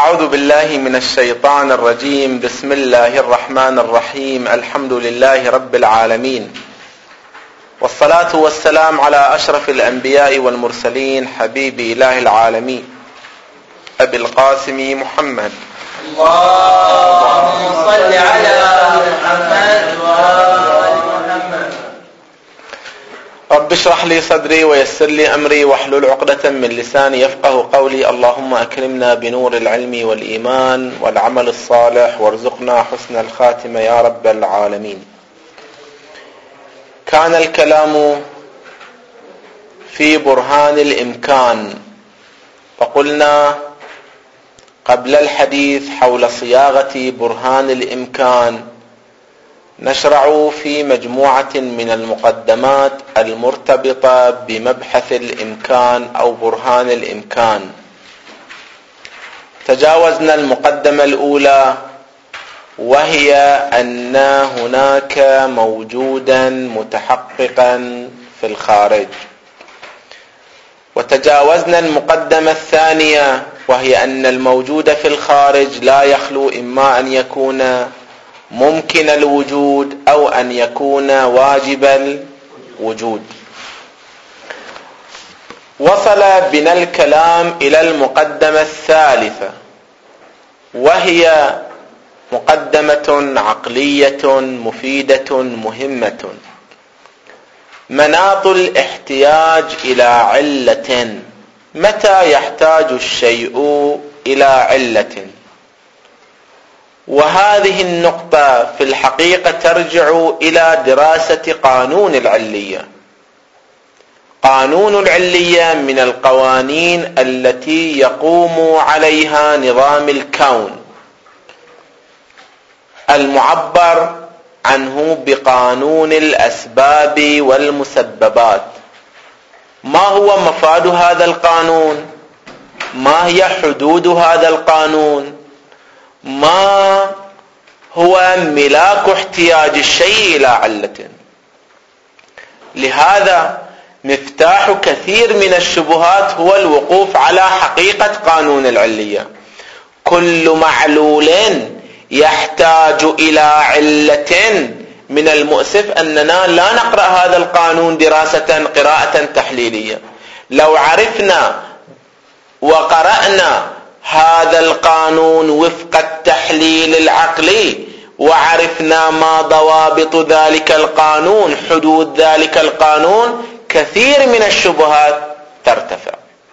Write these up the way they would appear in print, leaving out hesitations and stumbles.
أعوذ بالله من الشيطان الرجيم. بسم الله الرحمن الرحيم. الحمد لله رب العالمين، والصلاة والسلام على أشرف الأنبياء والمرسلين، حبيب إله العالمين أبي القاسم محمد. اللهم صل على محمد وآل محمد. رب اشرح لي صدري ويسر لي أمري واحلل عقدة من لساني يفقه قولي. اللهم أكرمنا بنور العلم والإيمان والعمل الصالح وارزقنا حسن الخاتمة يا رب العالمين. كان الكلام في برهان الإمكان، فقلنا قبل الحديث حول صياغة برهان الإمكان نشرع في مجموعة من المقدمات المرتبطة بمبحث الإمكان أو برهان الإمكان. تجاوزنا المقدمة الأولى، وهي أن هناك موجودا متحققا في الخارج، وتجاوزنا المقدمة الثانية، وهي أن الموجود في الخارج لا يخلو إما أن يكون ممكن الوجود أو أن يكون واجب الوجود. وصل بنا الكلام إلى المقدمة الثالثة، وهي مقدمة عقلية مفيدة مهمة: مناط الاحتياج إلى علة. متى يحتاج الشيء إلى علة؟ وهذه النقطة في الحقيقة ترجع إلى دراسة قانون العلية. قانون العلية من القوانين التي يقوم عليها نظام الكون، المعبر عنه بقانون الأسباب والمسببات. ما هو مفاد هذا القانون؟ ما هي حدود هذا القانون؟ ما هو ملاك احتياج الشيء إلى علة؟ لهذا مفتاح كثير من الشبهات هو الوقوف على حقيقة قانون العلية. كل معلول يحتاج إلى علة. من المؤسف أننا لا نقرأ هذا القانون دراسة قراءة تحليلية. لو عرفنا وقرأنا هذا القانون وفق التحليل العقلي، وعرفنا ما ضوابط ذلك القانون، حدود ذلك القانون، كثير من الشبهات ترتفع.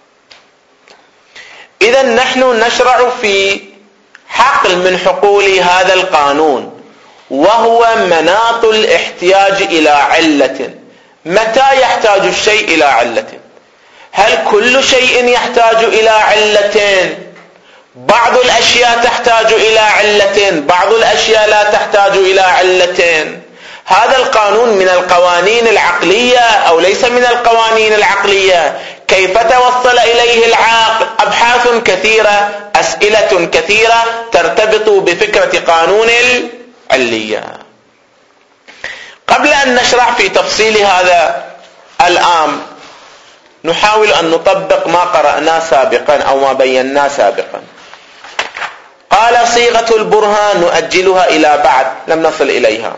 إذن نحن نشرع في حقل من حقول هذا القانون، وهو مناط الاحتياج إلى علة. متى يحتاج الشيء إلى علة؟ هل كل شيء يحتاج إلى علة؟ بعض الأشياء تحتاج إلى علة، بعض الأشياء لا تحتاج إلى علة. هذا القانون من القوانين العقلية أو ليس من القوانين العقلية؟ كيف توصل إليه العاقل؟ أبحاث كثيرة، أسئلة كثيرة ترتبط بفكرة قانون العلية. قبل أن نشرح في تفصيل هذا الأمر، نحاول أن نطبق ما قرأناه سابقا أو ما بيناه سابقا. قال صيغة البرهان نؤجلها إلى بعد، لم نصل إليها.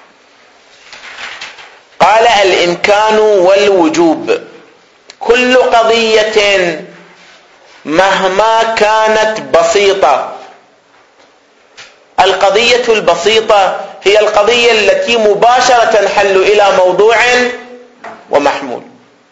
قال الإمكان والوجوب: كل قضية مهما كانت بسيطة. القضية البسيطة هي القضية التي مباشرة تنحل إلى موضوع ومحمول.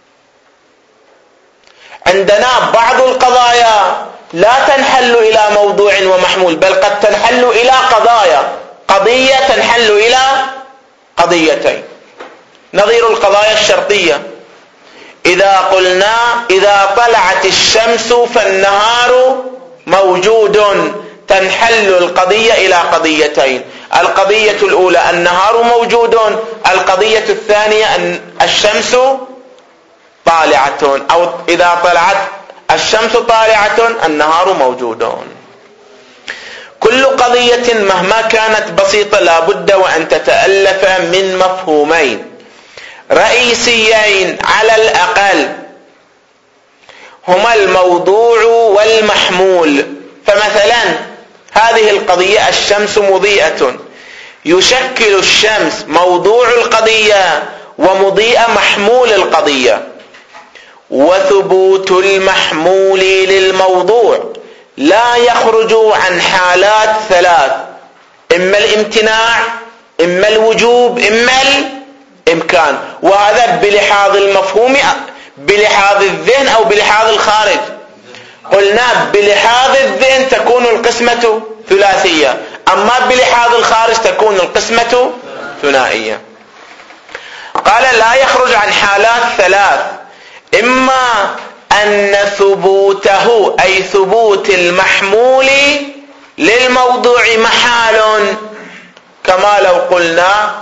عندنا بعض القضايا لا تنحل إلى موضوع ومحمول، بل قد تنحل إلى قضايا، قضية تنحل إلى قضيتين. نظير القضايا الشرطية: إذا قلنا إذا طلعت الشمس فالنهار موجود، تنحل القضية إلى قضيتين. القضية الأولى النهار موجود، القضية الثانية أن الشمس طالعة، أو إذا طلعت الشمس طالعة النهار موجود. كل قضية مهما كانت بسيطة لا بد وأن تتألف من مفهومين رئيسيين على الأقل، هما الموضوع والمحمول. فمثلا هذه القضية الشمس مضيئة، يشكل الشمس موضوع القضية ومضيء محمول القضية. وثبوت المحمول للموضوع لا يخرج عن حالات ثلاث: إما الامتناع، إما الوجوب، إما الإمكان. وهذا بلحاظ المفهوم، بلحاظ الذهن أو بلحاظ الخارج. قلنا بلحاظ الذهن تكون القسمة ثلاثية، أما بلحاظ الخارج تكون القسمة ثنائية. قال لا يخرج عن حالات ثلاث: إما أن ثبوته أي ثبوت المحمول للموضوع محال، كما لو قلنا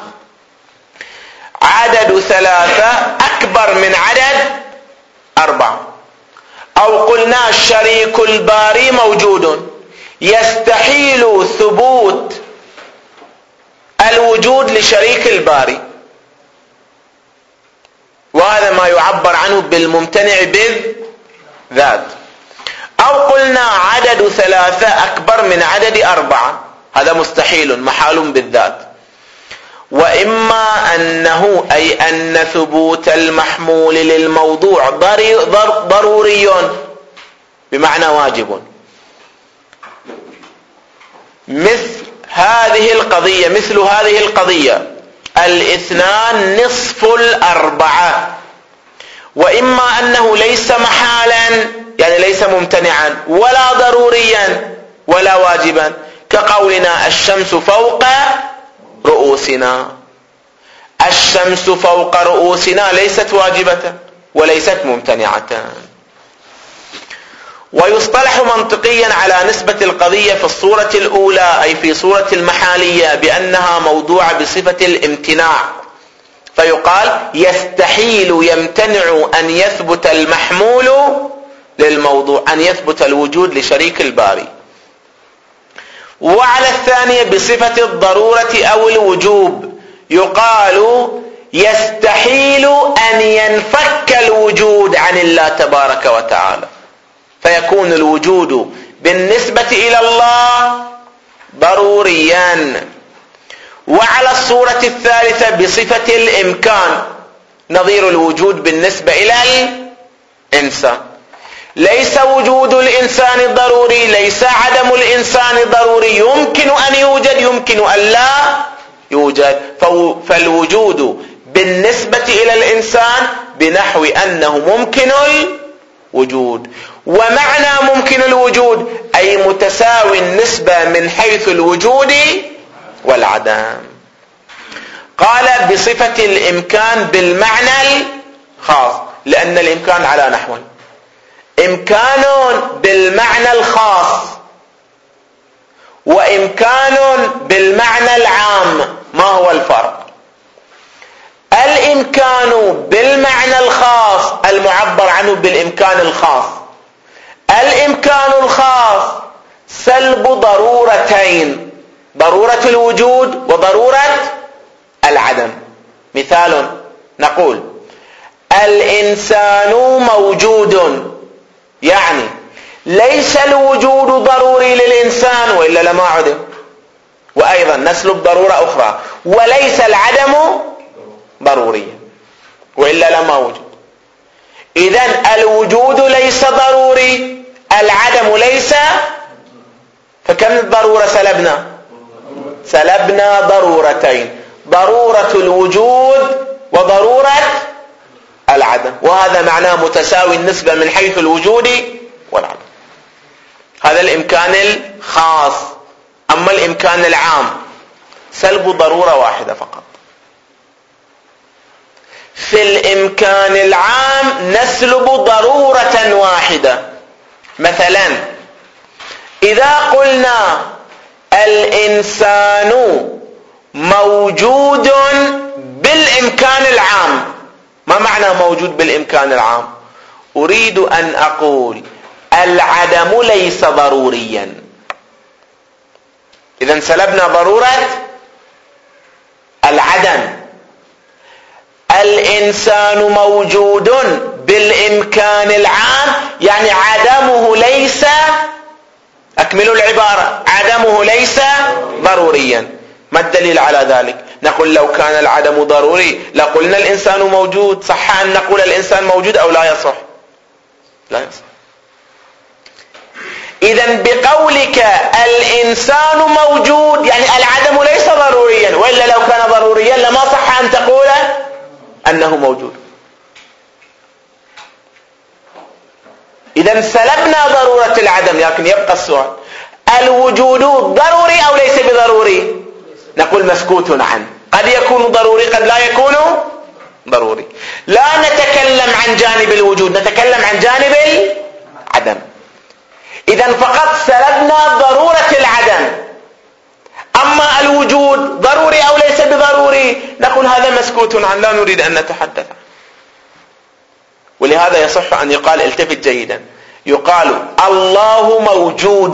عدد ثلاثة أكبر من عدد أربعة، أو قلنا شريك الباري موجود، يستحيل ثبوت الوجود لشريك الباري، وهذا ما يعبر عنه بالممتنع بالذات. أو قلنا عدد ثلاثة أكبر من عدد أربعة، هذا مستحيل محال بالذات. وإما أنه أي أن ثبوت المحمول للموضوع ضروري بمعنى واجب، مثل هذه القضية الاثنان نصف الأربعة. وإما أنه ليس محالا يعني ليس ممتنعا ولا ضروريا ولا واجبا، كقولنا الشمس فوق رؤوسنا. الشمس فوق رؤوسنا ليست واجبة وليست ممتنعة. ويصطلح منطقيا على نسبة القضية في الصورة الأولى أي في صورة المحالية بأنها موضوعة بصفة الامتناع، فيقال يستحيل يمتنع أن يثبت المحمول للموضوع، أن يثبت الوجود لشريك الباري. وعلى الثانية بصفة الضرورة أو الوجوب يقال يستحيل أن ينفك الوجود عن الله تبارك وتعالى، فيكون الوجود بالنسبة إلى الله ضروريا. وعلى الصورة الثالثة بصفة الإمكان نظير الوجود بالنسبة إلى الإنسان، ليس وجود الإنسان ضروري، ليس عدم الإنسان ضروري، يمكن أن يوجد يمكن أن لا يوجد. فالوجود بالنسبة إلى الإنسان بنحو أنه ممكن الوجود. ومعنى ممكن الوجود أي متساوي النسبة من حيث الوجود والعدم. قال بصفة الإمكان بالمعنى الخاص، لأن الإمكان على نحوين: إمكان بالمعنى الخاص وإمكان بالمعنى العام. ما هو الفرق؟ الإمكان بالمعنى الخاص المعبر عنه بالإمكان الخاص، الإمكان الخاص سلب ضرورتين: ضرورة الوجود وضرورة العدم. مثال نقول الإنسان موجود، يعني ليس الوجود ضروري للإنسان وإلا لما عدم، وأيضا نسلب ضرورة أخرى: وليس العدم ضروريا وإلا لما وجد. إذن الوجود ليس ضروري، العدم ليس، فكم الضرورة سلبنا ضرورتين: ضرورة الوجود وضرورة العدم، وهذا معناه متساوي النسبة من حيث الوجود والعدم. هذا الإمكان الخاص. أما الإمكان العام سلب ضرورة واحدة فقط. في الإمكان العام نسلب ضرورة واحدة. مثلا إذا قلنا الإنسان موجود بالإمكان العام، ما معنى موجود بالإمكان العام؟ أريد أن أقول العدم ليس ضروريا، إذن سلبنا ضرورة العدم. الإنسان موجود بالإمكان العام يعني عدمه ليس أكملوا العبارة. عدمه ليس ضروريا. ما الدليل على ذلك؟ نقول لو كان العدم ضروري لقلنا الإنسان موجود. صح أن نقول الإنسان موجود أو لا يصح؟ لا يصح. إذن بقولك الإنسان موجود يعني العدم ليس ضروريا، وإلا لو كان ضروريا لما صح أن تقول أنه موجود. إذن سلبنا ضرورة العدم، لكن يبقى السؤال: الوجود ضروري أو ليس بضروري؟ نقول مسكوت عنه. قد يكون ضروري قد لا يكون ضروري. لا نتكلم عن جانب الوجود، نتكلم عن جانب العدم. إذن فقط سلبنا ضرورة العدم. أما الوجود ضروري أو ليس بضروري نقول هذا مسكوت عنه، لا نريد أن نتحدث عنه. ولهذا يصح أن يقال، التفت جيدا، يقال الله موجود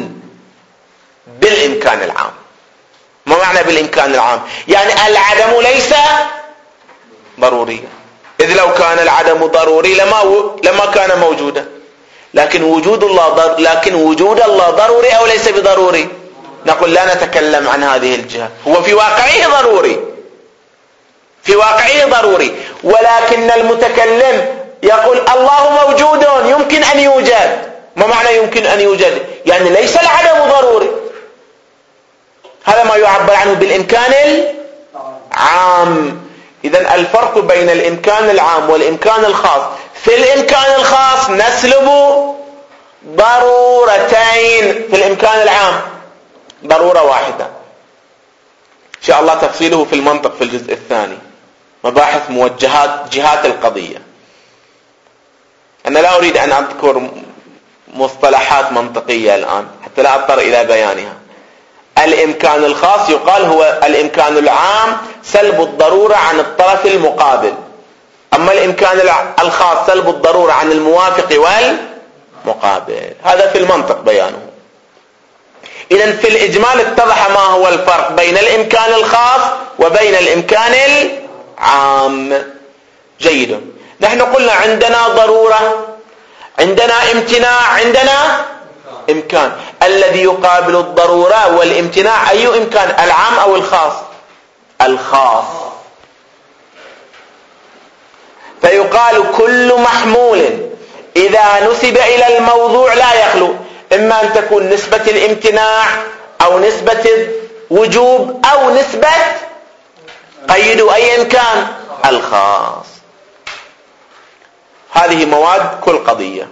بالإمكان العام. ما معنى بالإمكان العام؟ يعني العدم ليس ضروريا، إذ لو كان العدم ضروري لما كان موجودا. لكن وجود الله ضروري أو ليس بضروري؟ نقول لا نتكلم عن هذه الجهة. هو في واقعه ضروري، في واقعه ضروري، ولكن المتكلم يقول الله موجود يمكن أن يوجد. ما معنى يمكن أن يوجد؟ يعني ليس العدم ضروري. هذا ما يعبر عنه بالإمكان العام. إذن الفرق بين الإمكان العام والإمكان الخاص: في الإمكان الخاص نسلب ضرورتين، في الإمكان العام ضرورة واحدة. إن شاء الله تفصيله في المنطق في الجزء الثاني، مباحث موجهات جهات القضية. أنا لا أريد أن أذكر مصطلحات منطقية الآن حتى لا أضطر إلى بيانها. الإمكان الخاص يقال هو الإمكان العام سلب الضرورة عن الطرف المقابل، أما الإمكان الخاص سلب الضرورة عن الموافق والمقابل. هذا في المنطق بيانه. إذن في الإجمال اتضح ما هو الفرق بين الإمكان الخاص وبين الإمكان العام. جيد. نحن قلنا عندنا ضرورة، عندنا امتناع، عندنا إمكان. الذي يقابل الضرورة والامتناع أي إمكان، العام أو الخاص؟ الخاص. فيقال كل محمول إذا نسب إلى الموضوع لا يخلو إما أن تكون نسبة الامتناع أو نسبة الوجوب أو نسبة قيد أيا كان الخاص. هذه مواد كل قضية.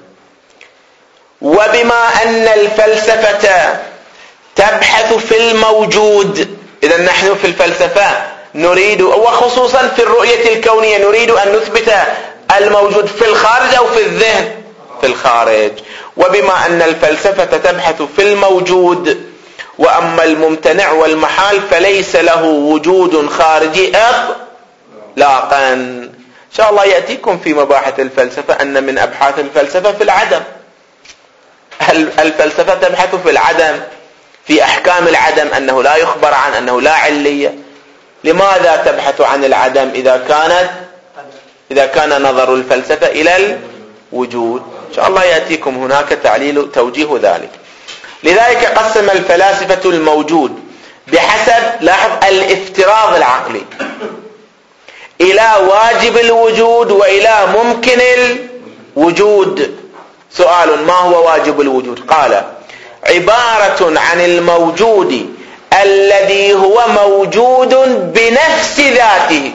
وبما أن الفلسفة تبحث في الموجود، إذا نحن في الفلسفة نريد، وخصوصا في الرؤية الكونية، نريد أن نثبت الموجود في الخارج أو في الذهن؟ في الخارج. وبما أن الفلسفة تبحث في الموجود، وأما الممتنع والمحال فليس له وجود خارجي إطلاقا. إن شاء الله يأتيكم في مباحث الفلسفة أن من أبحاث الفلسفة في العدم. الفلسفة تبحث في العدم، في أحكام العدم، أنه لا يخبر عن، أنه لا علية. لماذا تبحث عن العدم إذا كان نظر الفلسفة إلى الوجود؟ إن شاء الله يأتيكم هناك تعليل توجيه ذلك. لذلك قسم الفلاسفة الموجود بحسب، لاحظ، الافتراض العقلي إلى واجب الوجود وإلى ممكن الوجود. سؤال: ما هو واجب الوجود؟ قال: عبارة عن الموجود الذي هو موجود بنفس ذاته،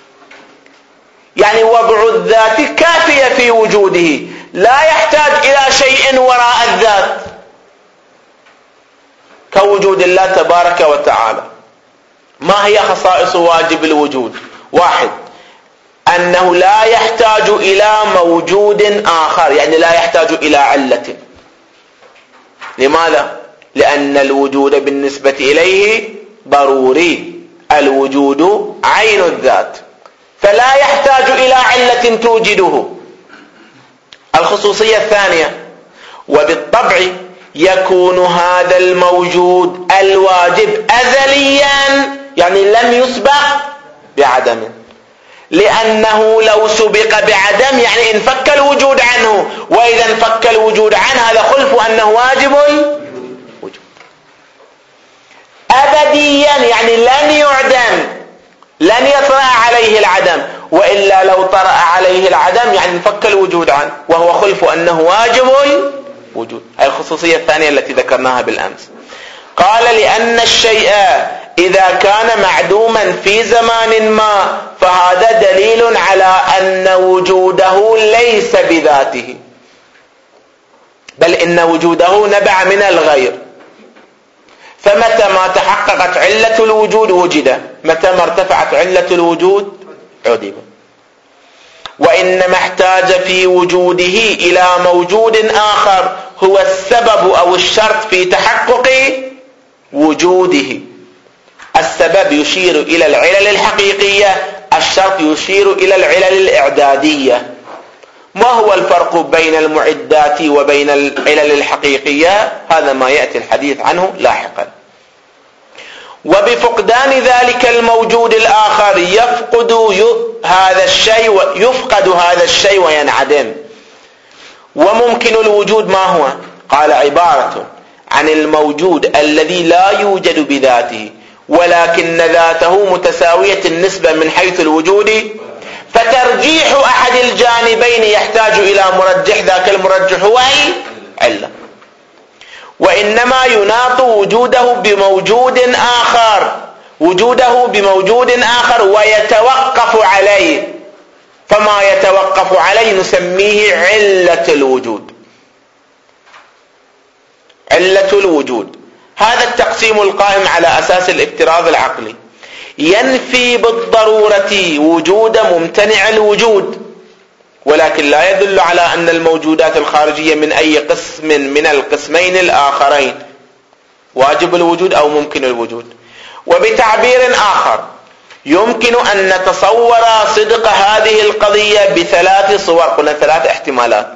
يعني وضع الذات كافية في وجوده، لا يحتاج إلى شيء وراء الذات، كوجود الله تبارك وتعالى. ما هي خصائص واجب الوجود؟ 1: أنه لا يحتاج إلى موجود آخر، يعني لا يحتاج إلى علة. لماذا؟ لأن الوجود بالنسبة إليه ضروري، الوجود عين الذات، فلا يحتاج إلى علة توجده. الخصوصية الثانية: وبالطبع يكون هذا الموجود الواجب أزليا، يعني لم يسبق بعدم، لأنه لو سبق بعدم يعني انفك الوجود عنه، وإذا انفك الوجود عنه هذا خلف أنه واجب أبديا يعني لن يعدم، لن يطرأ عليه العدم، وإلا لو طرأ عليه العدم يعني انفك الوجود عنه، وهو خلف أنه واجب الوجود. هذه الخصوصية الثانية التي ذكرناها بالأمس. قال لأن الشيء إذا كان معدوما في زمان ما فهذا دليل على أن وجوده ليس بذاته، بل إن وجوده نبع من الغير. فمتى ما تحققت علة الوجود وجد، متى ما ارتفعت علة الوجود عدم. وإنما احتاج في وجوده إلى موجود آخر هو السبب أو الشرط في تحقق وجوده. السبب يشير إلى العلل الحقيقية، الشرط يشير إلى العلل الإعدادية. ما هو الفرق بين المعدات وبين العلل الحقيقية؟ هذا ما يأتي الحديث عنه لاحقا. وبفقدان ذلك الموجود الآخر يفقد هذا الشيء وينعدم. وممكن الوجود ما هو؟ قال عبارة عن الموجود الذي لا يوجد بذاته ولكن ذاته متساوية النسبة من حيث الوجود، فترجيح أحد الجانبين يحتاج إلى مرجح، ذاك المرجح هو علة. وإنما يناط وجوده بموجود آخر ويتوقف عليه، فما يتوقف عليه نسميه علة الوجود. هذا التقسيم القائم على أساس الافتراض العقلي ينفي بالضرورة وجود ممتنع الوجود، ولكن لا يدل على أن الموجودات الخارجية من أي قسم من القسمين الآخرين واجب الوجود أو ممكن الوجود. وبتعبير آخر يمكن أن نتصور صدق هذه القضية بثلاث صور. قلنا ثلاث احتمالات،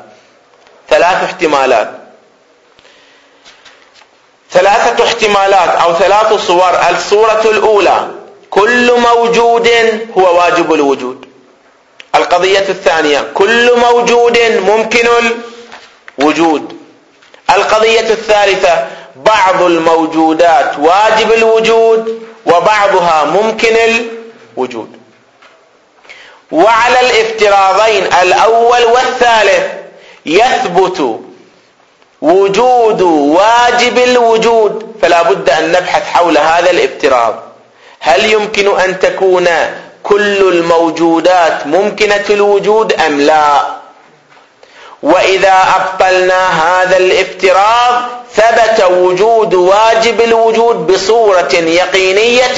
ثلاثة احتمالات أو ثلاث صور. الصورة الأولى كل موجود هو واجب الوجود. القضية الثانية كل موجود ممكن الوجود. القضية الثالثة بعض الموجودات واجب الوجود وبعضها ممكن الوجود. وعلى الافتراضين الأول والثالث يثبت وجود واجب الوجود، فلا بد أن نبحث حول هذا الافتراض. هل يمكن أن تكون كل الموجودات ممكنة الوجود أم لا؟ وإذا أبطلنا هذا الافتراض ثبت وجود واجب الوجود بصورة يقينية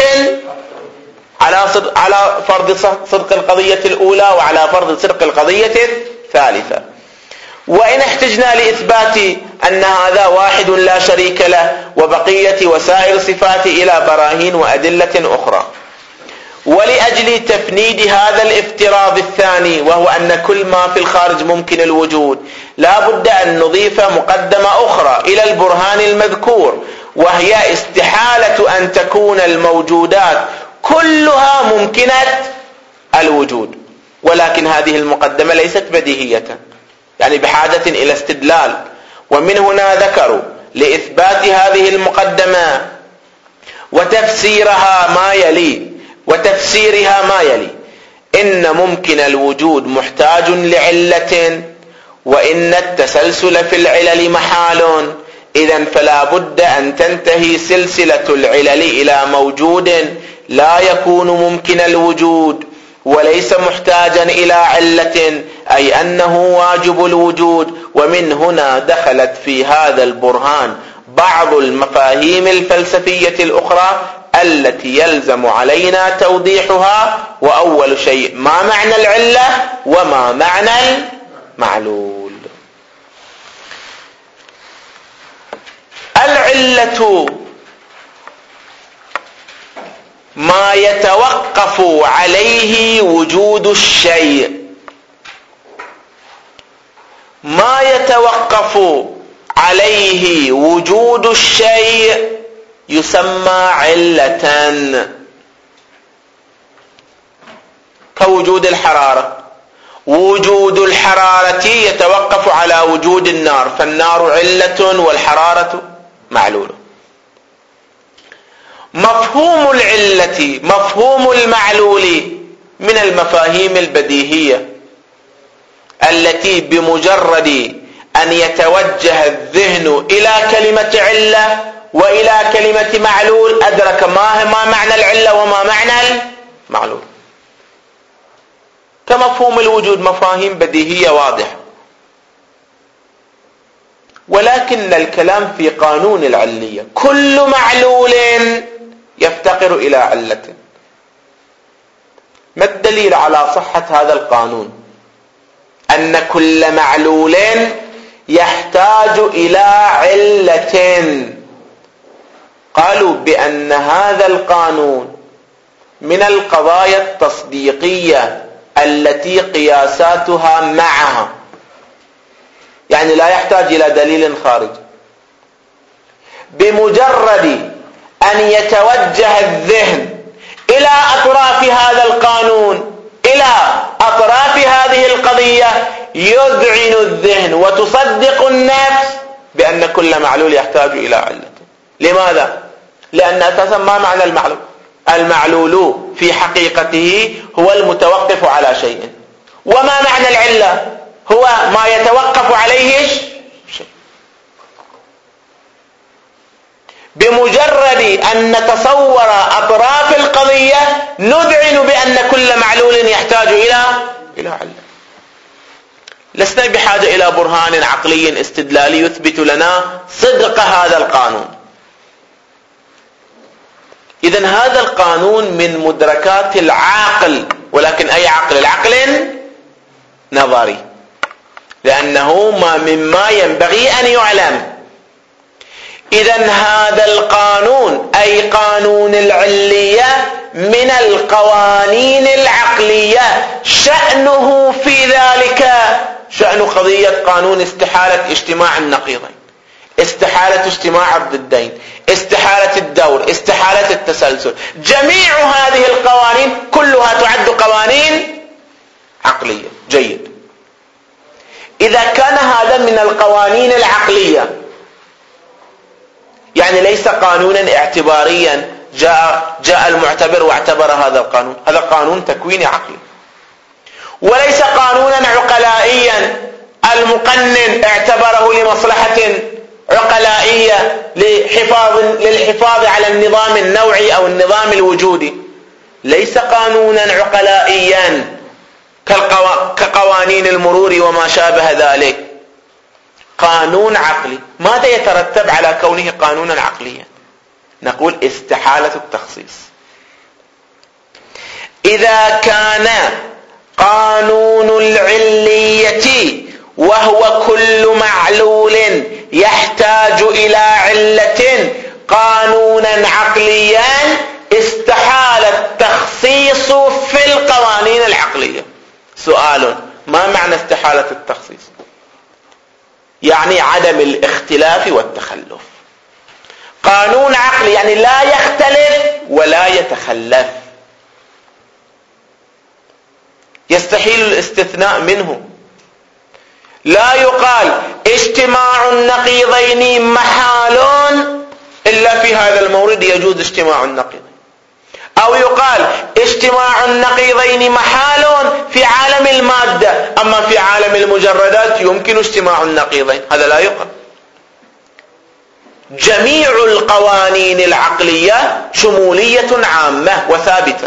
على فرض صدق القضية الأولى وعلى فرض صدق القضية الثالثة. وإن احتجنا لإثبات أن هذا واحد لا شريك له وبقية وسائر صفاته إلى براهين وأدلة أخرى. ولأجل تفنيد هذا الافتراض الثاني وهو أن كل ما في الخارج ممكن الوجود، لا بد أن نضيف مقدمة أخرى إلى البرهان المذكور، وهي استحالة أن تكون الموجودات كلها ممكنة الوجود. ولكن هذه المقدمة ليست بديهية، يعني بحاجة إلى استدلال. ومن هنا ذكروا لإثبات هذه المقدمة وتفسيرها ما يلي: إن ممكن الوجود محتاج لعلة، وإن التسلسل في العلل محال. إذن فلا بد أن تنتهي سلسلة العلل إلى موجود لا يكون ممكن الوجود وليس محتاجا إلى علة، أي أنه واجب الوجود. ومن هنا دخلت في هذا البرهان بعض المفاهيم الفلسفية الأخرى التي يلزم علينا توضيحها. وأول شيء ما معنى العلة وما معنى المعلول. العلة ما يتوقف عليه وجود الشيء، ما يتوقف عليه وجود الشيء يسمى علة. كوجود الحرارة، وجود الحرارة يتوقف على وجود النار، فالنار علة والحرارة معلولة. مفهوم العلة مفهوم المعلول من المفاهيم البديهية التي بمجرد أن يتوجه الذهن إلى كلمة علة وإلى كلمة معلول أدرك ما معنى العلة وما معنى المعلول. كمفهوم الوجود مفاهيم بديهية واضحة، ولكن الكلام في قانون العلية كل معلول يفتقر إلى علة. ما الدليل على صحة هذا القانون؟ أن كل معلول يحتاج إلى علة. قالوا بأن هذا القانون من القضايا التصديقية التي قياساتها معها، يعني لا يحتاج إلى دليل خارجي. بمجرد أن يتوجه الذهن إلى أطراف هذا القانون، إلى أطراف هذه القضية، يذعن الذهن وتصدق النفس بأن كل معلول يحتاج إلى علة. لماذا؟ لأن أساسا ما معنى المعلول؟ المعلول في حقيقته هو المتوقف على شيء، وما معنى العلة؟ هو ما يتوقف عليه شيء. بمجرد أن نتصور أطراف القضية نذعن بأن كل معلول يحتاج إلى علة. لسنا بحاجة إلى برهان عقلي استدلالي يثبت لنا صدق هذا القانون. إذن هذا القانون من مدركات العقل، ولكن أي عقل؟ العقل نظري، لأنه ما مما ينبغي أن يعلم. إذن هذا القانون أي قانون العلية من القوانين العقلية، شأنه في ذلك شأن قضية قانون استحالة اجتماع النقيضين، استحالة اجتماع الضدين، استحالة الدور، استحالة التسلسل. جميع هذه القوانين كلها تعد قوانين عقلية. جيد. إذا كان هذا من القوانين العقلية، يعني ليس قانونا اعتباريا جاء المعتبر واعتبر هذا القانون، هذا قانون تكويني عقلي. وليس قانونا عقلائيا المقنن اعتبره لمصلحة عقلائية للحفاظ على النظام النوعي أو النظام الوجودي. ليس قانونا عقلائيا كقوانين المرور وما شابه ذلك. قانون عقلي. ماذا يترتب على كونه قانونا عقليا؟ نقول استحالة التخصيص. إذا كان قانون العلية وهو كل معلول يحتاج إلى علة قانونا عقليا، استحال التخصيص في القوانين العقلية. سؤال: ما معنى استحالة التخصيص؟ يعني عدم الاختلاف والتخلف. قانون عقلي يعني لا يختلف ولا يتخلف، يستحيل الاستثناء منه. لا يقال اجتماع النقيضين محال إلا في هذا المورد يجوز اجتماع النقيضين، أو يقال اجتماع النقيضين محال في عالم المادة، أما في عالم المجردات يمكن اجتماع النقيضين. هذا لا يقال. جميع القوانين العقلية شمولية عامة وثابتة،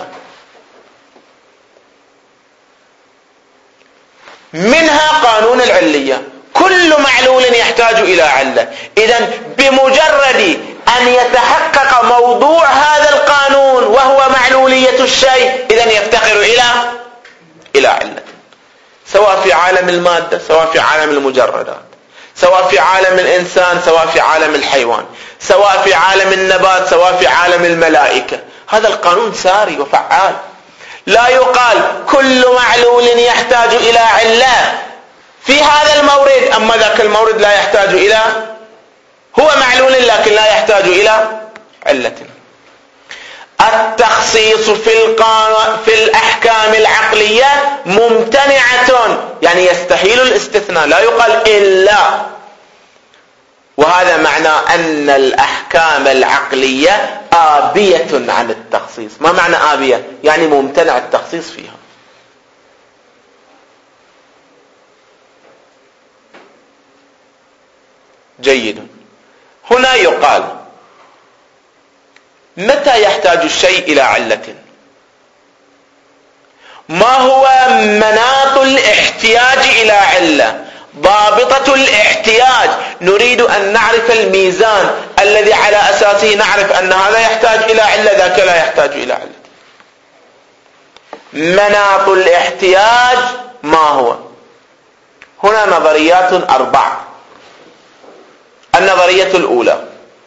منها قانون العلية. كل معلول يحتاج إلى علة. إذن بمجرد أن يتحقق موضوع هذا القانون وهو معلولية الشيء، إذن يفتقر إلى علة، سواء في عالم المادة، سواء في عالم المجردات، سواء في عالم الإنسان، سواء في عالم الحيوان، سواء في عالم النبات، سواء في عالم الملائكة. هذا القانون ساري وفعال. لا يقال كل معلول يحتاج إلى علة في هذا المورد، أما ذاك المورد لا يحتاج إلى، هو معلول لكن لا يحتاج إلى علة. التخصيص في الأحكام العقلية ممتنعة، يعني يستحيل الاستثناء، لا يقال إلا. وهذا معنى أن الأحكام العقلية آبية عن التخصيص. ما معنى آبية؟ يعني ممتنع التخصيص فيها. جيد. هنا يقال متى يحتاج الشيء إلى علة؟ ما هو مناط الاحتياج إلى علة؟ ضابطة الاحتياج. نريد أن نعرف الميزان الذي على أساسه نعرف أن هذا يحتاج إلى علة ذاك لا يحتاج إلى علة. مناط الاحتياج ما هو؟ هنا نظريات 4. النظرية الأولى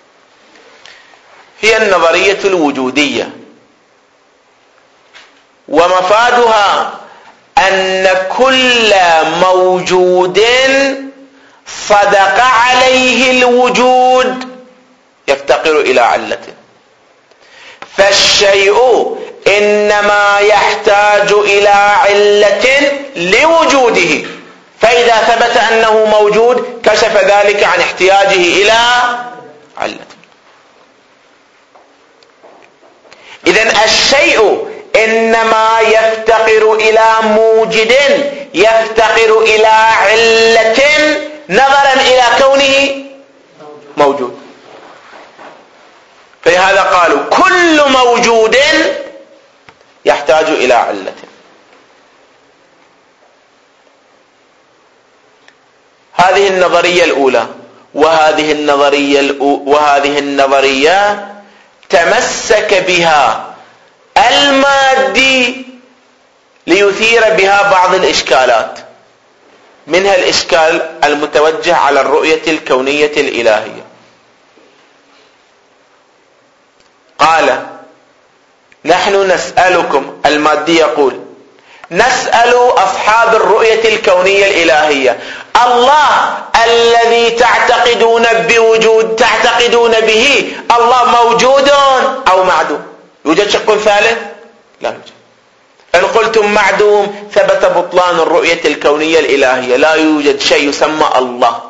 هي النظرية الوجودية، ومفادها أن كل موجود صدق عليه الوجود يفتقر إلى علة، فالشيء إنما يحتاج إلى علة لوجوده، فإذا ثبت أنه موجود كشف ذلك عن احتياجه إلى علة. إذن الشيء إنما يفتقر إلى موجد يفتقر إلى علة نظرا إلى كونه موجود. فلهذا قالوا كل موجود يحتاج إلى علة. هذه النظرية الأولى. وهذه النظرية تمسك بها المادي ليثير بها بعض الإشكالات، منها الإشكال المتوجه على الرؤية الكونية الإلهية. قال نحن نسألكم، المادي يقول نسأل أصحاب الرؤية الكونية الإلهية، الله الذي تعتقدون به الله موجود أو معدوم؟ يوجد شق ثالث؟ لا يوجد. إن قلتم معدوم ثبت بطلان الرؤية الكونية الإلهية، لا يوجد شيء يسمى الله.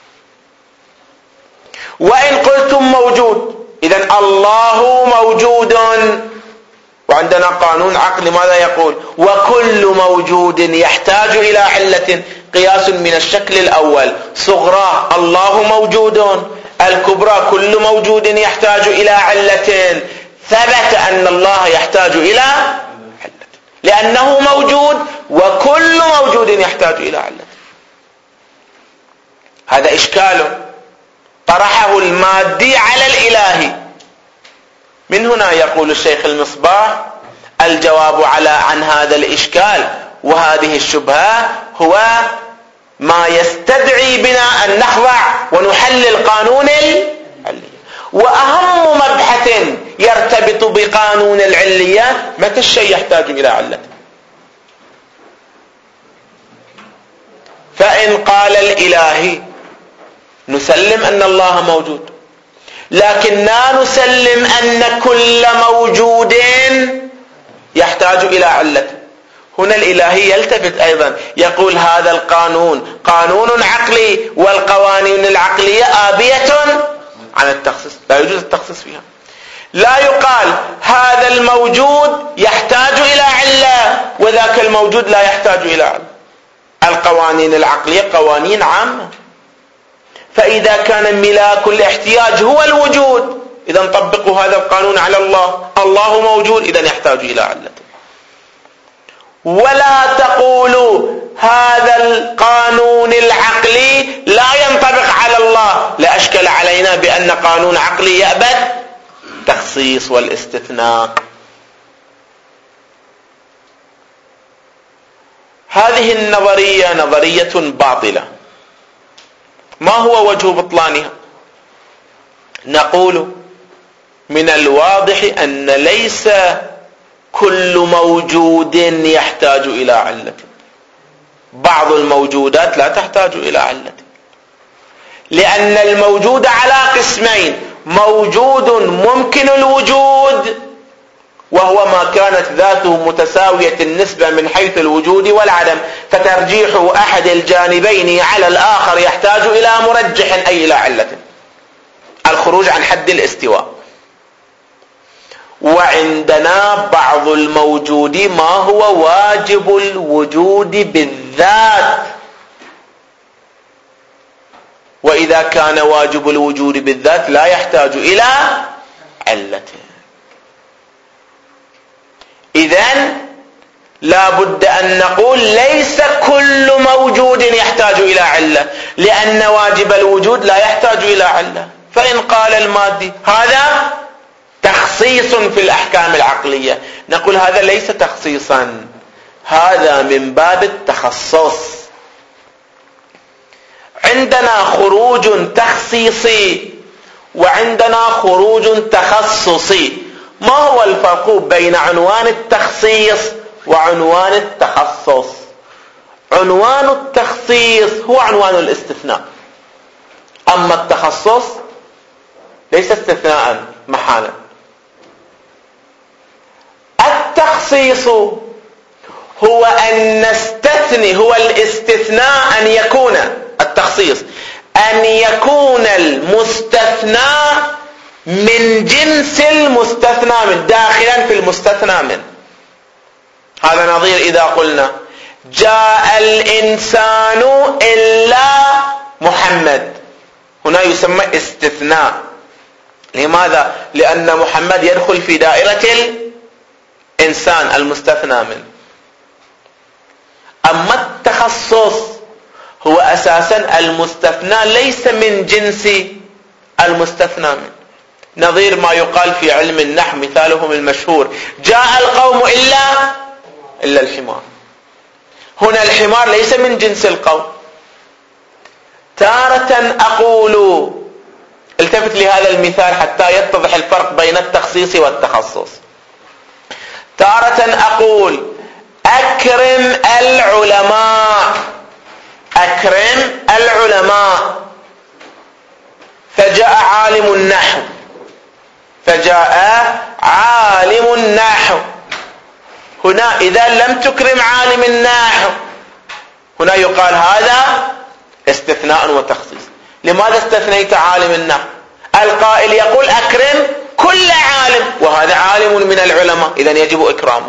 وإن قلتم موجود إذن الله موجود، وعندنا قانون عقل ماذا يقول؟ وكل موجود يحتاج إلى علة، قياس من الشكل الأول صغرى الله موجود، الكبرى كل موجود يحتاج إلى علة، ثبت أن الله يحتاج إلى علة لأنه موجود وكل موجود يحتاج إلى علة. هذا إشكال طرحه المادي على الإلهي. من هنا يقول الشيخ المصباح الجواب عن هذا الإشكال وهذه الشبهة هو ما يستدعي بنا أن نخضع ونحلل قانون العلية. وأهم مبحث يرتبط بقانون العلية متى الشيء يحتاج إلى علة. فإن قال الإلهي نسلم أن الله موجود، لكننا نسلم أن كل موجود يحتاج إلى علة. هنا الإلهي يلتفت أيضا يقول هذا القانون قانون عقلي، والقوانين العقلية آبية عن التخصيص، لا يجوز التخصيص فيها. لا يقال هذا الموجود يحتاج إلى علة وذاك الموجود لا يحتاج إلى علة. القوانين العقلية قوانين عامة، فإذا كان ملاك الاحتياج هو الوجود إذا طبقوا هذا القانون على الله، الله موجود إذا يحتاج إلى علة. ولا تقولوا هذا القانون العقلي لا ينطبق على الله، لأشكل علينا بأن قانون عقلي يأبد التخصيص والاستثناء. هذه النظرية نظرية باطلة. ما هو وجه بطلانها؟ نقول من الواضح أن ليس كل موجود يحتاج إلى علة، بعض الموجودات لا تحتاج إلى علة، لأن الموجود على قسمين: موجود ممكن الوجود وهو ما كانت ذاته متساوية النسبة من حيث الوجود والعدم، فترجيح أحد الجانبين على الآخر يحتاج إلى مرجح أي إلى علة، الخروج عن حد الاستواء. وعندنا بعض الموجود ما هو واجب الوجود بالذات، وإذا كان واجب الوجود بالذات لا يحتاج إلى علة. إذن لا بد أن نقول ليس كل موجود يحتاج إلى علة، لأن واجب الوجود لا يحتاج إلى علة. فإن قال المادي هذا تخصيص في الأحكام العقلية، نقول هذا ليس تخصيصا، هذا من باب التخصص. عندنا خروج تخصيصي وعندنا خروج تخصصي. ما هو الفرق بين عنوان التخصيص وعنوان التخصص؟ عنوان التخصيص هو عنوان الاستثناء، أما التخصص ليس استثناء محالا. التخصيص هو أن نستثني، هو الاستثناء أن يكون التخصيص أن يكون المستثنى من جنس المستثنى من، داخلا في المستثنى من. هذا نظير إذا قلنا جاء الإنسان إلا محمد، هنا يسمى استثناء. لماذا؟ لأن محمد يدخل في دائرة الإنسان المستثنى منه. أما التخصص هو أساسا المستثنى ليس من جنس المستثنى منه، نظير ما يقال في علم النحو مثالهم المشهور جاء القوم إلا الحمار. هنا الحمار ليس من جنس القوم. تارة أقول، التفت لهذا المثال حتى يتضح الفرق بين التخصيص والتخصص. تارة أقول أكرم العلماء، أكرم العلماء، فجاء عالم النحو، فجاء عالم النحو. هنا إذا لم تكرم عالم النحو هنا يقال هذا استثناء وتخصيص. لماذا استثنيت عالم النحو؟ القائل يقول أكرم كل عالم، وهذا عالم من العلماء، إذن يجب إكرامه،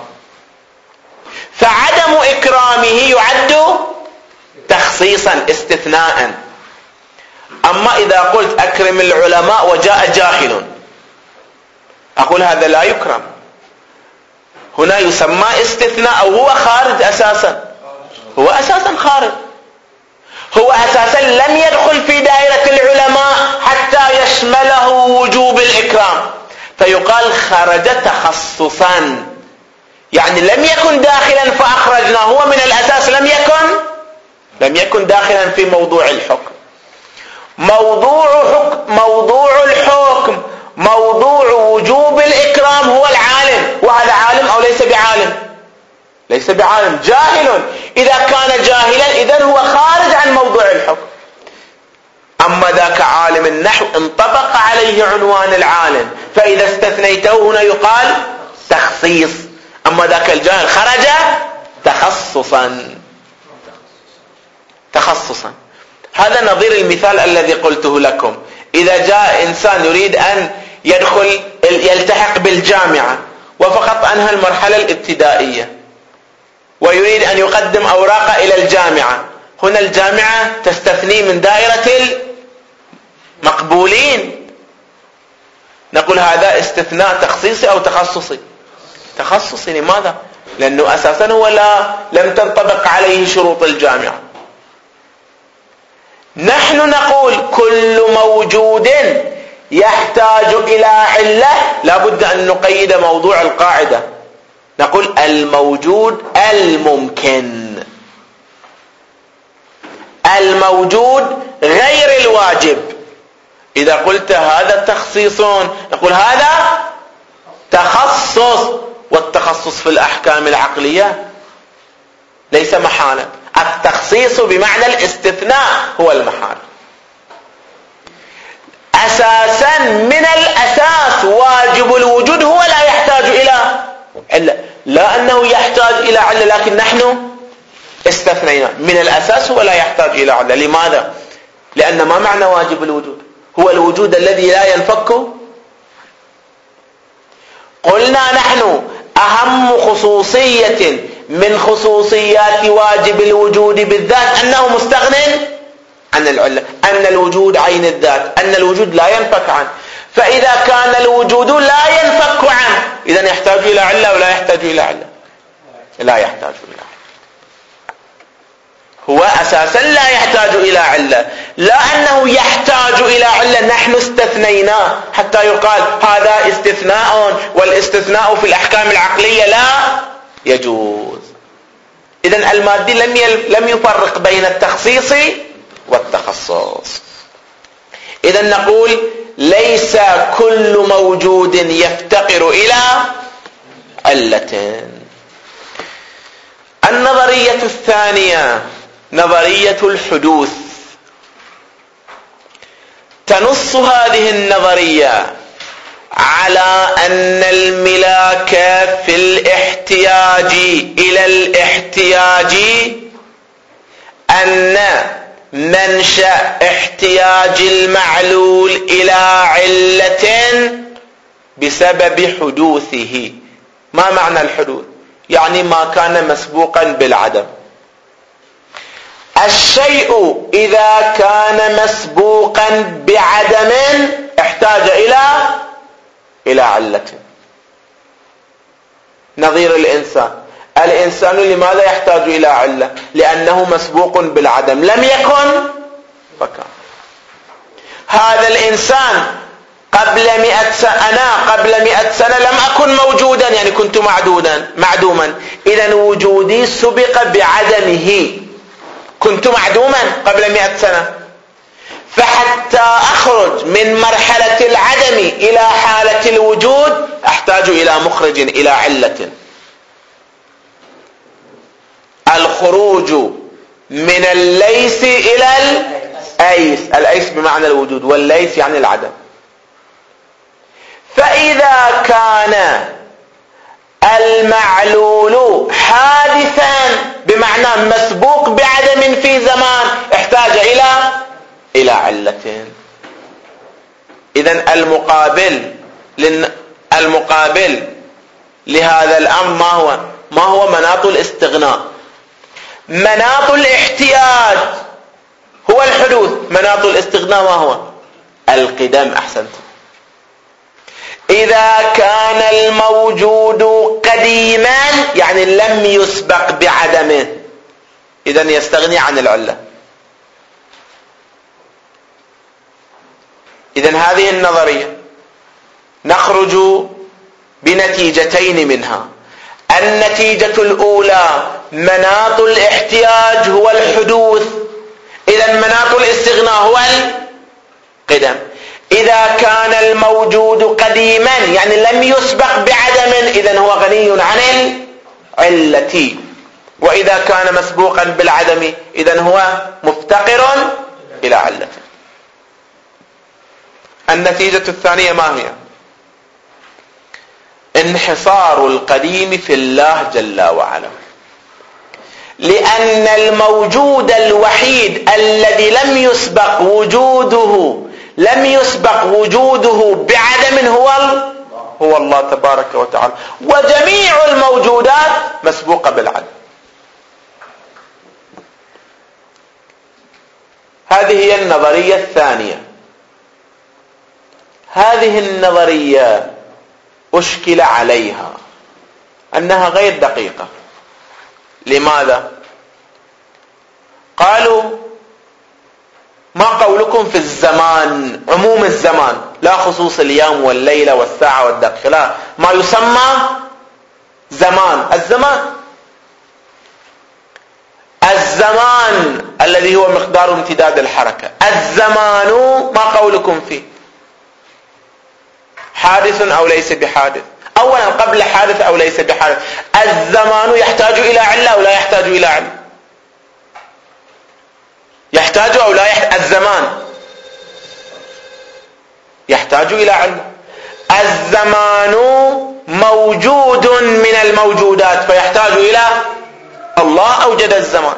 فعدم إكرامه يعد تخصيصا استثناء. أما إذا قلت أكرم العلماء وجاء جاهل أقول هذا لا يكرم، هنا يسمى استثناء، أو هو خارج أساسا، هو أساسا خارج، هو أساسا لم يدخل في دائرة العلماء حتى يشمله وجوب الإكرام، فيقال خرج تخصصا، يعني لم يكن داخلا فأخرجناه، هو من الأساس لم يكن داخلا في موضوع الحكم. موضوع الحكم، موضوع وجوب الإكرام هو العالم، وهذا عالم أو ليس بعالم؟ ليس بعالم، جاهل. إذا كان جاهلا إذن هو خارج عن موضوع الحكم. أما ذاك عالم النحو انطبق عليه عنوان العالم، فإذا استثنيته هنا يقال تخصيص. أما ذاك الجاهل خرج تخصصا. هذا نظير المثال الذي قلته لكم. إذا جاء إنسان يريد أن يلتحق بالجامعة وفقط أنهى المرحلة الابتدائية ويريد أن يقدم أوراق إلى الجامعة، هنا الجامعة تستثني من دائرة المقبولين، نقول هذا استثناء تخصيصي أو تخصصي؟ تخصصي. لماذا؟ لأنه أساسا هو لم تنطبق عليه شروط الجامعة. نحن نقول كل موجود يحتاج إلى علة لا بد أن نقيد موضوع القاعدة، نقول الموجود الممكن، الموجود غير الواجب. إذا قلت هذا تخصيص نقول هذا تخصص، والتخصص في الأحكام العقلية ليس محالا، التخصيص بمعنى الاستثناء هو المحال. أساسا من الأساس واجب الوجود هو لا يحتاج إلى علة، لا أنه يحتاج إلى علة لكن نحن استثنينا، من الأساس هو لا يحتاج إلى علة. لماذا؟ لأن ما معنى واجب الوجود؟ هو الوجود الذي لا ينفك. قلنا نحن أهم خصوصية من خصوصيات واجب الوجود بالذات أنه مستغن عن العلة، أن الوجود عين الذات، أن الوجود لا ينفك عنه. فإذا كان الوجود لا ينفك عنه إذن يحتاج إلى علة ولا يحتاج إلى علة؟ لا يحتاج إلى علة. هو أساسا لا يحتاج إلى علة، لا أنه يحتاج إلى علة نحن استثنيناه حتى يقال هذا استثناء، والاستثناء في الأحكام العقلية لا يجوز. إذن المادي لم يفرق بين التخصيص والتخصص. إذن نقول ليس كل موجود يفتقر إلى علة. النظرية الثانية نظرية الحدوث. تنص هذه النظرية على أن الملاك في الاحتياج إلى الاحتياج، أن منشأ احتياج المعلول إلى علة بسبب حدوثه. ما معنى الحدوث؟ يعني ما كان مسبوقا بالعدم. الشيء إذا كان مسبوقا بعدم احتاج إلى علة. نظير الإنسان لماذا يحتاج إلى علة؟ لأنه مسبوق بالعدم، لم يكن فكان. هذا الإنسان قبل 100 سنة، أنا قبل 100 سنة لم أكن موجودا، يعني كنت معدوما. إذن وجودي سبق بعدمه، كنت معدوما قبل 100 سنة. فحتى أخرج من مرحلة العدم إلى حالة الوجود أحتاج إلى مخرج، إلى علة. الخروج من الليس إلى الأيس، الأيس بمعنى الوجود، والليس يعني العدم. فإذا كان المعلول حادثا بمعنى مسبوق بعدم في زمان احتاج إلى علة. إذن المقابل لهذا الأمر ما هو مناط الاستغناء؟ مناط الاحتياج هو الحدوث، مناط الاستغناء ما هو؟ القدم. أحسنت. إذا كان الموجود قديما يعني لم يسبق بعدمه إذن يستغني عن العلة. إذن هذه النظرية نخرج بنتيجتين منها. النتيجة الأولى مناط الاحتياج هو الحدوث، إذن مناط الاستغناء هو القدم. إذا كان الموجود قديما يعني لم يسبق بعدم إذن هو غني عن العلة، وإذا كان مسبوقا بالعدم إذن هو مفتقر إلى علة. النتيجة الثانية ما هي؟ انحصار القديم في الله جل وعلا، لأن الموجود الوحيد الذي لم يسبق وجوده بعدم هو الله تبارك وتعالى، وجميع الموجودات مسبوقة بالعدم. هذه هي النظرية الثانية. هذه النظرية أشكل عليها أنها غير دقيقة. لماذا؟ قالوا ما قولكم في الزمان، عموم الزمان، لا خصوص اليوم والليلة والساعة والدقيقة، لا، ما يسمى زمان. الزمان الذي هو مقدار امتداد الحركة. الزمان ما قولكم فيه؟ حادث أو ليس بحادث؟ أولا قبل حادث أو ليس بحادث، الزمان يحتاج إلى علة أو لا يحتاج إلى علة؟ يحتاج أو لا يحتاج؟ الزمان يحتاج إلى علة. الزمان موجود من الموجودات فيحتاج إلى الله أوجد الزمان.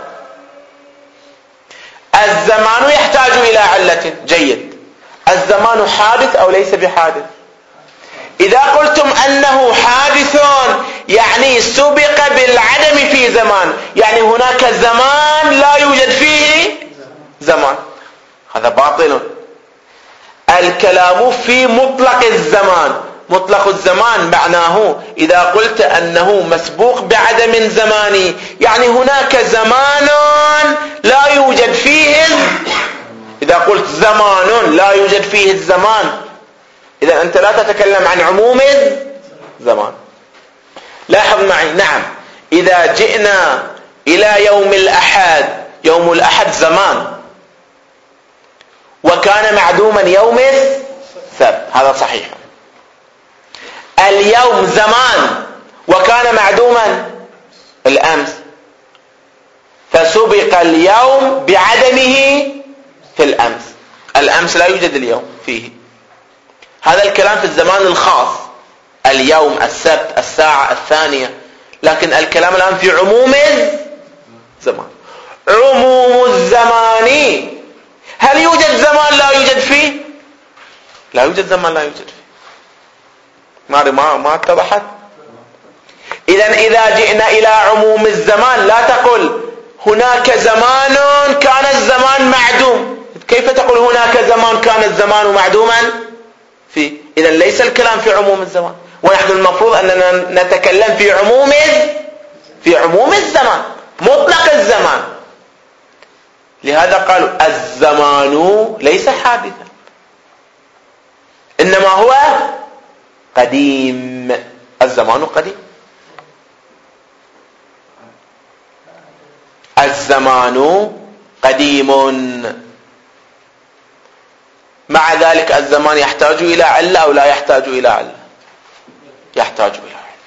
الزمان يحتاج إلى علة. جيد. الزمان حادث أو ليس بحادث؟ إذا قلتم أنه حادث يعني سبق بالعدم في زمان، يعني هناك زمان لا يوجد فيه زمان، هذا باطل. الكلام في مطلق الزمان. مطلق الزمان معناه إذا قلت أنه مسبوق بعدم زماني يعني هناك زمان لا يوجد فيه، إذا قلت زمان لا يوجد فيه الزمان إذا أنت لا تتكلم عن عموم الزمان. لاحظ معي، نعم إذا جئنا إلى يوم الأحد، يوم الأحد زمان وكان معدوما يوم السبت، هذا صحيح. اليوم زمان وكان معدوما الأمس، فسبق اليوم بعدمه في الأمس. الأمس لا يوجد اليوم فيه. هذا الكلام في الزمان الخاص، اليوم، السبت، الساعة، الثانية. لكن الكلام الآن في عموم الزمان. عموم الزمان، هل يوجد زمان لا يوجد فيه؟ لا يوجد زمان لا يوجد فيه. ما اتضحت؟ إذا جئنا إلى عموم الزمان لا تقل هناك زمان كان الزمان معدوم. كيف تقول هناك زمان كان الزمان معدوما فيه؟ إذا ليس الكلام في عموم الزمان، ونحن المفروض أننا نتكلم في عموم الزمان، مطلق الزمان. لهذا قالوا الزمان ليس حادثا إنما هو قديم. الزمان قديم، الزمان قديم. مع ذلك الزمان يحتاج إلى علة أو لا يحتاج إلى علة؟ يحتاج إلى علة.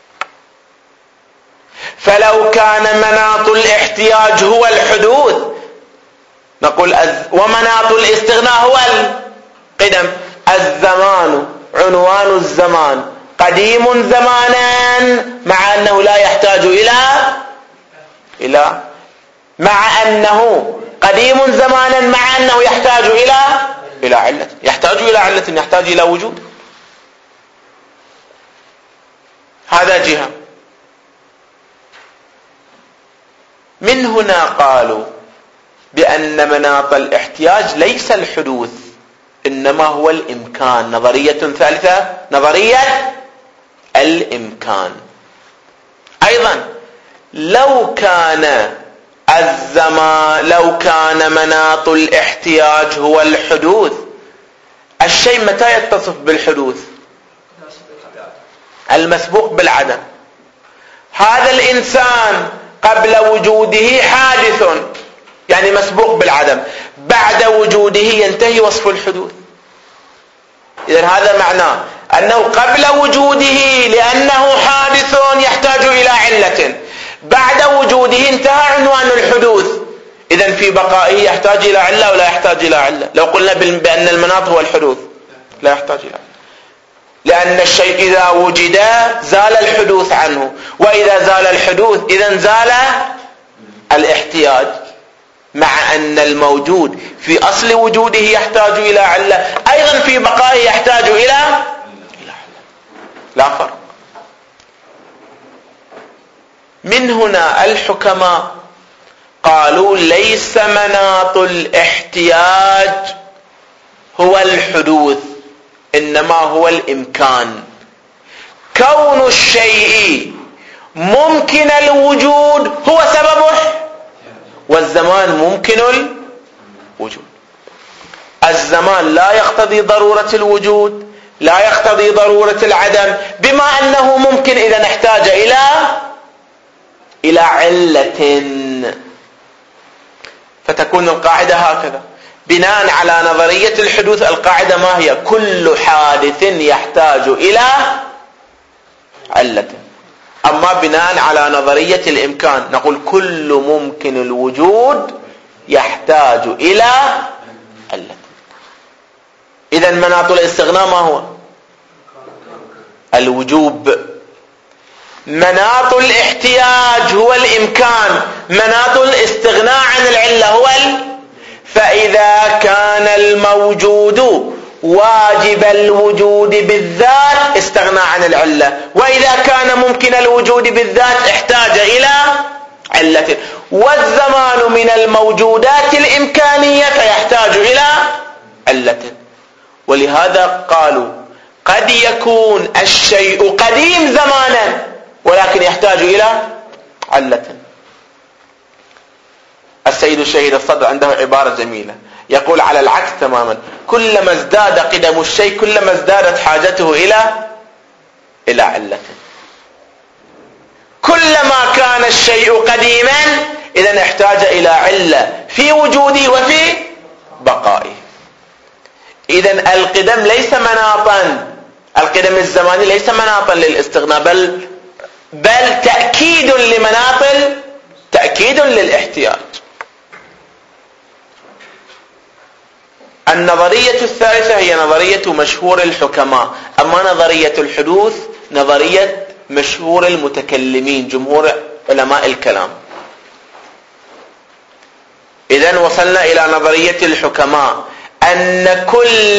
فلو كان مناط الاحتياج هو الحدوث نقول ومناط الاستغناء هو القدم. الزمان عنوان الزمان قديم زمانا مع أنه لا يحتاج إلى مع أنه قديم زمانا مع أنه يحتاج إلى علة. يحتاج إلى علة، يحتاج إلى وجود. هذا جهة. من هنا قالوا بأن مناط الاحتياج ليس الحدوث إنما هو الإمكان. نظرية ثالثة، نظرية الإمكان. أيضا لو كان مناط الاحتياج هو الحدوث، الشيء متى يتصف بالحدوث؟ المسبوق بالعدم. هذا الإنسان قبل وجوده حادث يعني مسبوق بالعدم، بعد وجوده ينتهي وصف الحدوث. إذن هذا معناه أنه قبل وجوده لأنه حادث يحتاج إلى علة، بعد وجوده انتهى عنوان الحدوث. إذن في بقائه يحتاج إلى علة ولا يحتاج إلى علة؟ لو قلنا بأن المناط هو الحدوث لا يحتاج إلى علة، لأن الشيء إذا وجد زال الحدوث عنه، وإذا زال الحدوث إذن زال الاحتياج، مع أن الموجود في أصل وجوده يحتاج إلى علة، أيضا في بقائه يحتاج إلى علة. لا فرق. من هنا الحكماء قالوا ليس مناط الاحتياج هو الحدوث إنما هو الإمكان. كون الشيء ممكن الوجود هو سببه، والزمان ممكن الوجود. الزمان لا يقتضي ضرورة الوجود، لا يقتضي ضرورة العدم، بما أنه ممكن إذا احتاج إلى علة. فتكون القاعدة هكذا. بناء على نظرية الحدوث القاعدة ما هي؟ كل حادث يحتاج إلى علة. أما بناء على نظرية الإمكان نقول كل ممكن الوجود يحتاج إلى علة. إذن مناط الاستغناء ما هو؟ الوجوب. مناط الاحتياج هو الإمكان، مناط الاستغناء عن العلة هو فإذا كان الموجود واجب الوجود بالذات استغنى عن العلة، وإذا كان ممكن الوجود بالذات احتاج إلى علة. والزمان من الموجودات الإمكانية فيحتاج إلى علة. ولهذا قالوا قد يكون الشيء قديم زمانا ولكن يحتاج إلى علة. السيد الشهيد الصدر عنده عبارة جميلة يقول على العكس تماما: كلما ازداد قدم الشيء كلما ازدادت حاجته إلى علة. كلما كان الشيء قديما إذن احتاج إلى علة في وجوده وفي بقائه. إذن القدم ليس مناطا، القدم الزماني ليس مناطا للاستغناء، بل تأكيد لمناط، تأكيد للاحتياج. النظرية الثالثة هي نظرية مشهور الحكماء، أما نظرية الحدوث نظرية مشهور المتكلمين جمهور علماء الكلام. إذن وصلنا إلى نظرية الحكماء أن كل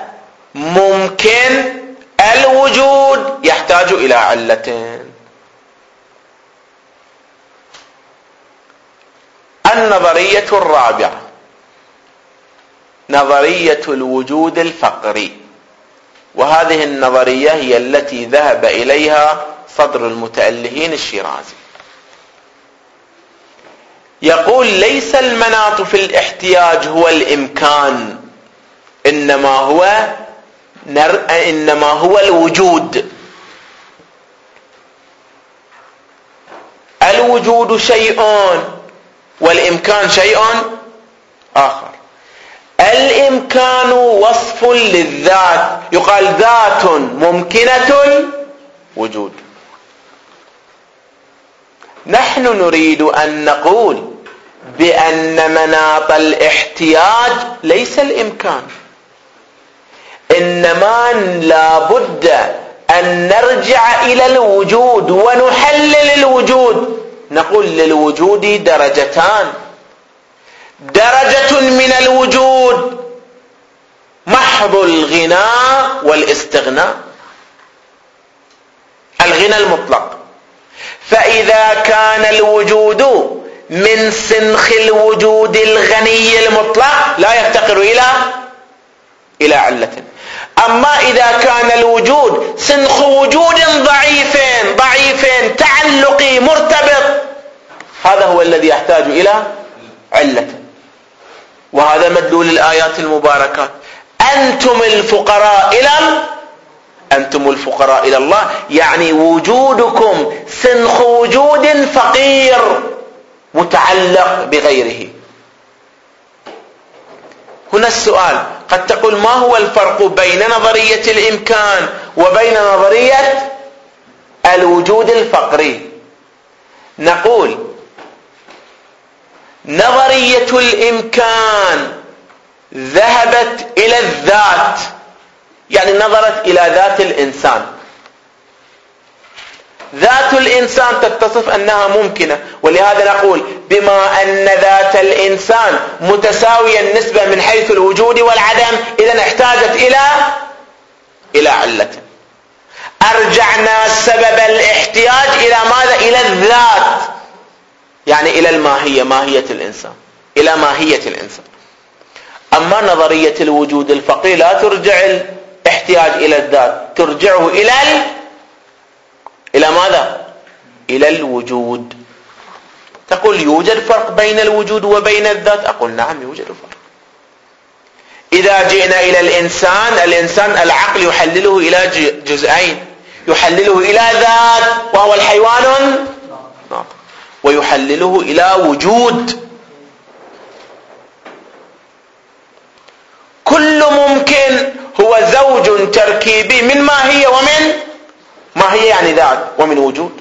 ممكن الوجود يحتاج إلى علة. النظرية الرابعة نظرية الوجود الفقري، وهذه النظرية هي التي ذهب إليها صدر المتألهين الشيرازي. يقول ليس المناط في الاحتياج هو الإمكان، إنما هو الوجود. الوجود شيء والإمكان شيء آخر. الإمكان وصف للذات، يقال ذات ممكنة الوجود. نحن نريد أن نقول بأن مناط الاحتياج ليس الإمكان، إنما لا بد أن نرجع إلى الوجود ونحلل الوجود. نقول للوجود درجتان: درجة من الوجود محض الغناء والاستغناء، الغنى المطلق. فإذا كان الوجود من سنخ الوجود الغني المطلق لا يفتقر إلى علة. أما إذا كان الوجود سنخ وجود ضعيف تعلقي مرتبط، هذا هو الذي يحتاج إلى علة. وهذا مدلول الآيات المباركات: أنتم الفقراء إلى الله، يعني وجودكم سنخ وجود فقير متعلق بغيره. هنا السؤال: قد تقول ما هو الفرق بين نظرية الإمكان وبين نظرية الوجود الفقري؟ نقول نظرية الإمكان ذهبت إلى الذات، يعني نظرت إلى ذات الإنسان. ذات الإنسان تتصف أنها ممكنة، ولهذا نقول بما أن ذات الإنسان متساوية النسبة من حيث الوجود والعدم، إذن احتاجت إلى علة. أرجعنا سبب الاحتياج إلى ماذا؟ إلى الذات، يعني إلى الماهية، ماهية الإنسان، إلى ماهية الإنسان. أما نظرية الوجود الفقري لا ترجع الاحتياج إلى الذات، ترجعه إلى ماذا؟ إلى الوجود. تقول يوجد فرق بين الوجود وبين الذات؟ أقول نعم يوجد فرق. إذا جئنا إلى الإنسان العقل يحلله إلى جزئين: يحلله إلى ذات وهو الحيوان ناطق، ويحلله إلى وجود. كل ممكن هو زوج تركيبي من ماهية ومن ماهية، يعني ذات ومن وجود.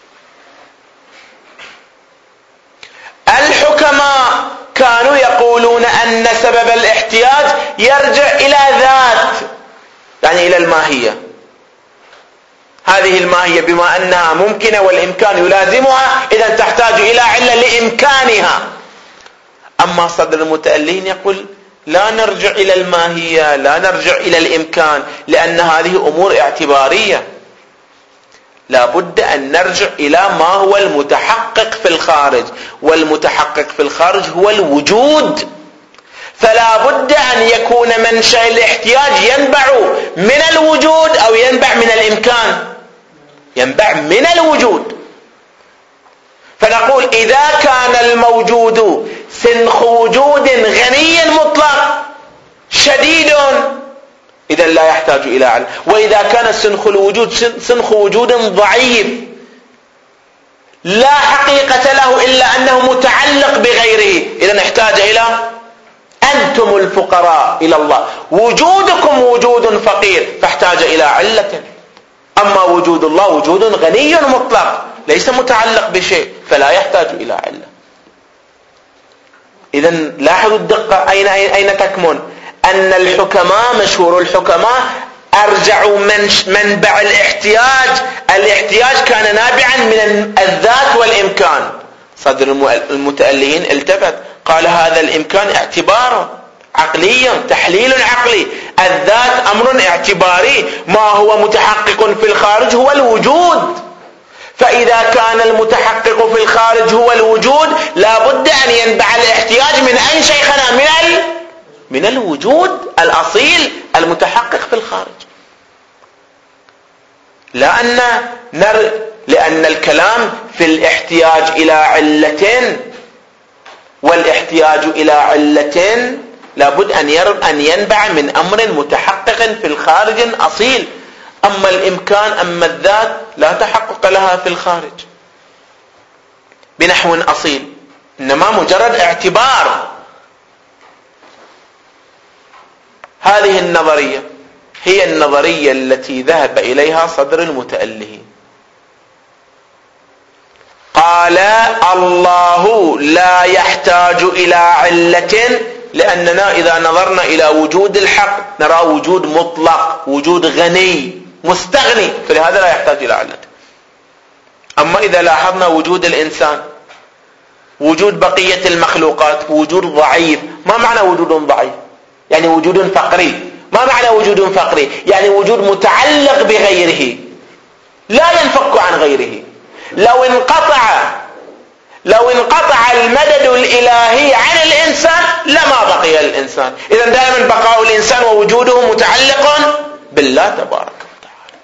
الحكماء كانوا يقولون أن سبب الاحتياج يرجع إلى ذات، يعني إلى الماهية. هذه الماهية بما أنها ممكنة والإمكان يلازمها، إذن تحتاج إلى علة لإمكانها. أما صدر المتألهين يقول لا نرجع إلى الماهية، لا نرجع إلى الإمكان، لأن هذه أمور اعتبارية. لا بد أن نرجع إلى ما هو المتحقق في الخارج، والمتحقق في الخارج هو الوجود. فلا بد أن يكون منشأ الاحتياج ينبع من الوجود أو ينبع من الإمكان، ينبع من الوجود. فنقول إذا كان الموجود سنخ وجود غني مطلق شديد إذا لا يحتاج إلى علم، وإذا كان سنخ الوجود سنخ وجود ضعيف لا حقيقة له إلا أنه متعلق بغيره، إذا نحتاج إلى أنتم الفقراء إلى الله، وجودكم وجود فقير فاحتاج إلى علة. أما وجود الله وجود غني مطلق ليس متعلق بشيء فلا يحتاج إلى علة. إذا لاحظوا الدقة أين تكمن، أن الحكماء مشهور الحكماء أرجعوا منبع الاحتياج كان نابعا من الذات والإمكان. صدر المتألهين التفت قال هذا الإمكان اعتبار عقلي، تحليل عقلي، الذات أمر اعتباري، ما هو متحقق في الخارج هو الوجود. فإذا كان المتحقق في الخارج هو الوجود لا بد أن ينبع الاحتياج من أي شيخنا؟ من الوجود الأصيل المتحقق في الخارج. لأن الكلام في الاحتياج إلى علة، والاحتياج إلى علة لابد أن ينبع من أمر متحقق في الخارج أصيل. أما الإمكان أما الذات لا تحقق لها في الخارج بنحو أصيل، إنما مجرد اعتبار. هذه النظرية هي النظرية التي ذهب إليها صدر المتألهين. قال الله لا يحتاج إلى علة، لأننا إذا نظرنا إلى وجود الحق نرى وجود مطلق، وجود غني مستغني، فلهذا لا يحتاج إلى علة. أما إذا لاحظنا وجود الإنسان، وجود بقية المخلوقات وجود ضعيف. ما معنى وجود ضعيف؟ يعني وجود فقري. ما معنى وجود فقري؟ يعني وجود متعلق بغيره لا ينفك عن غيره. لو انقطع المدد الإلهي عن الإنسان لما بقي الإنسان. إذن دائما بقاء الإنسان ووجوده متعلق بالله تبارك وتعالى.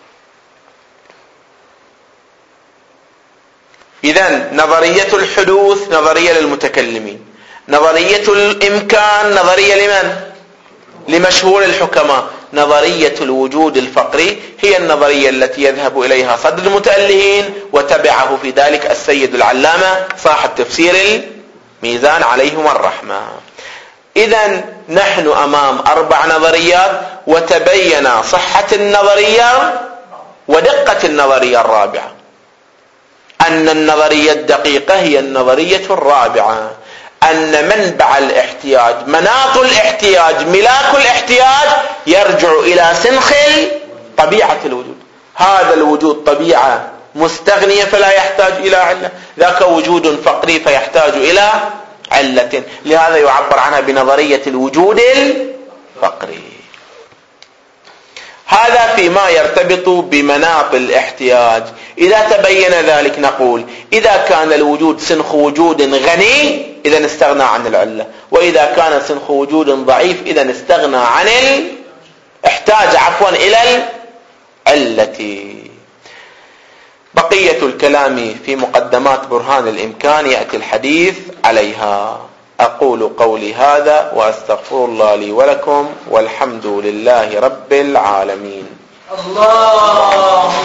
إذن نظرية الحدوث نظرية للمتكلمين، نظرية الإمكان نظرية لمن؟ لمشهور الحكماء. نظرية الوجود الفقري هي النظرية التي يذهب إليها صدر المتألهين، وتبعه في ذلك السيد العلامة صاحب تفسير الميزان عليهم الرحمة. إذن نحن أمام 4 نظريات، وتبين صحة النظرية ودقة النظرية الرابعة، أن النظرية الدقيقة هي النظرية الرابعة، أن منبع الاحتياج، مناط الاحتياج، ملاك الاحتياج يرجع إلى سنخ طبيعة الوجود. هذا الوجود طبيعة مستغنية فلا يحتاج إلى علة، ذاك وجود فقري فيحتاج إلى علة. لهذا يعبر عنها بنظرية الوجود الفقري. هذا فيما يرتبط بمناط الاحتياج. إذا تبين ذلك نقول إذا كان الوجود سنخ وجود غني إذا استغنى عن العلة، وإذا كان سنخ وجود ضعيف إذا استغنى عن احتاج إلى العلة. بقية الكلام في مقدمات برهان الإمكان يأتي الحديث عليها. أقول قولي هذا وأستغفر الله لي ولكم، والحمد لله رب العالمين. الله